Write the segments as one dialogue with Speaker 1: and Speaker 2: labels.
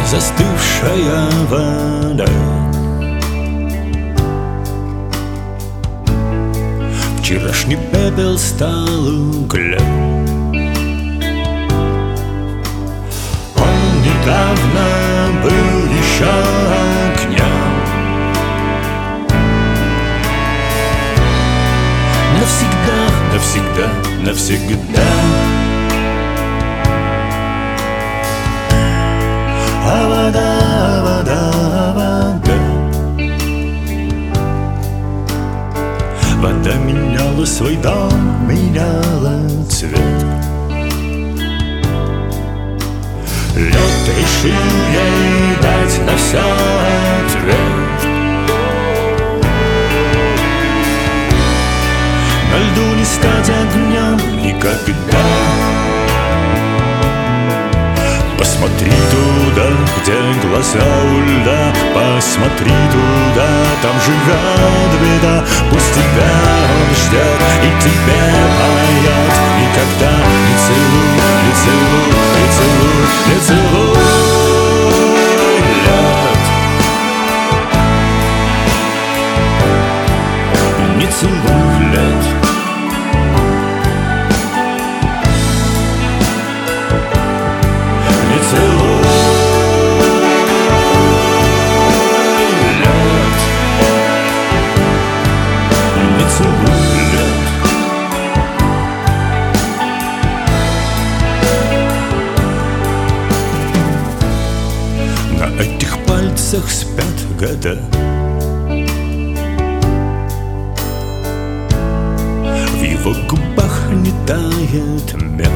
Speaker 1: застывшая вода. Вчерашний пепел стал углем. Он недавно был еще огнем. Навсегда, навсегда, навсегда. А вода, вода, вода. Вода меняла свой дом, меняла цвет. Лед решил ей дать на все ответ. На льду не стать огнем никогда. Посмотри туда, где глаза у льда. Посмотри туда, там живет беда. Пусть тебя он ждет и тебе поет. Никогда не целуй, не целуй, не целуй, не целуй лед. Не целуй лед. Не целуй лед. Не целуй лед. На этих пальцах спят года. В его губах не тает мед.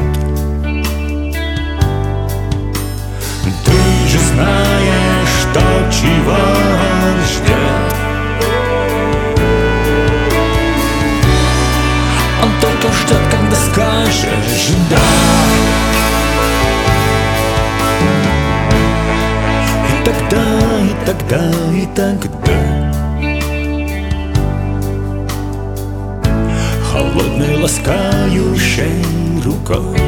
Speaker 1: Ты же знаешь, что чего он ждет. Он только ждет, когда скажешь «да». И тогда, и тогда, и тогда холодной ласкающей рукой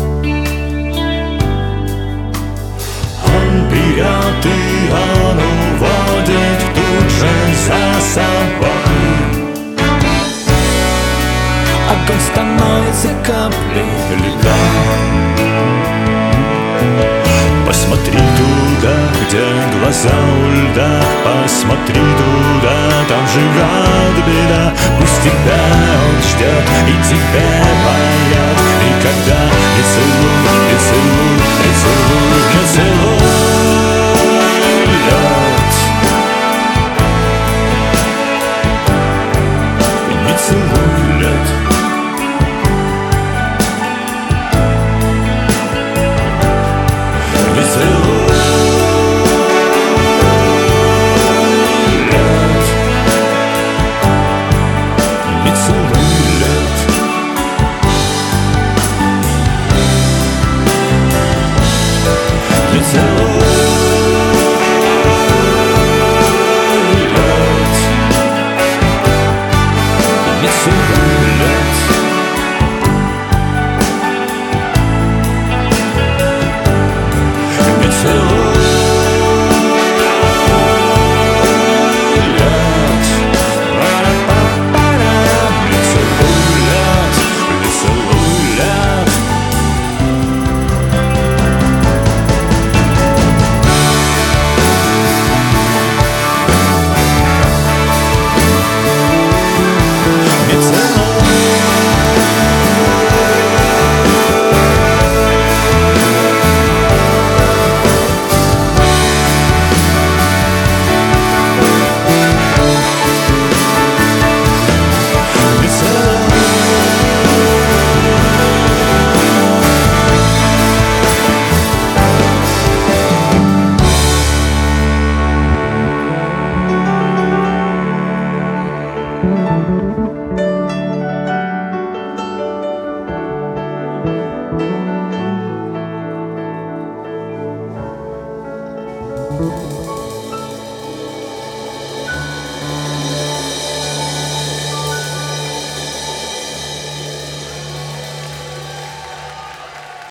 Speaker 1: он берет и он уводит тут же за собой. Огонь становится каплей льда. Посмотри туда, где глаза у льда. Посмотри туда, там живет беда. Пусть тебя он ждет и тебе поет. Никогда не целуй, не целуй, не целуй.